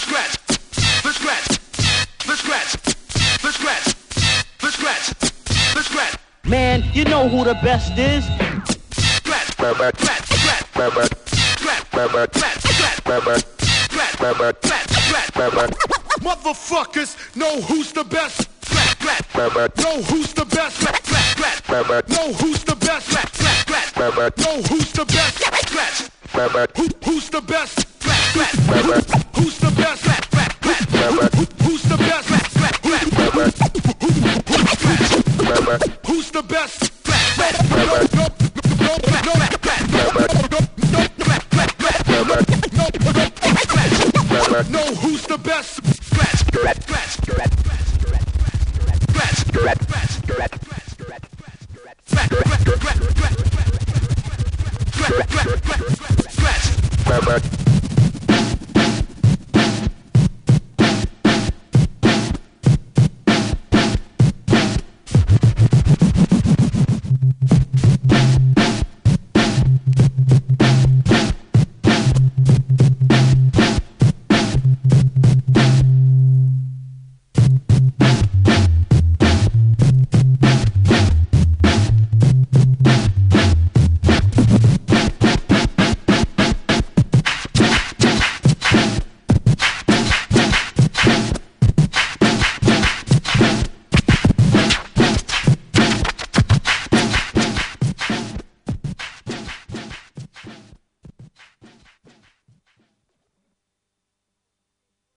scratch, for scratch, for scratch, for scratch, for scratch, for scratch. Man, you know who the best is. Scratch, scratch, scratch, scratch, scratch, scratch, scratch, scratch, scratch. Motherfuckers know who's the best. Scratch, scratch. Know who's the best. Scratch, scratch. Know who's the best. Scratch, scratch. Know who's the best. Scratch. Who's the best? Scratch, scratch. Who's the best? Scratch, scratch. Who's the best? Scratch, scratch. Who's the best? Scratch, scratch. Know who's the best? Scratch, scratch, scratch.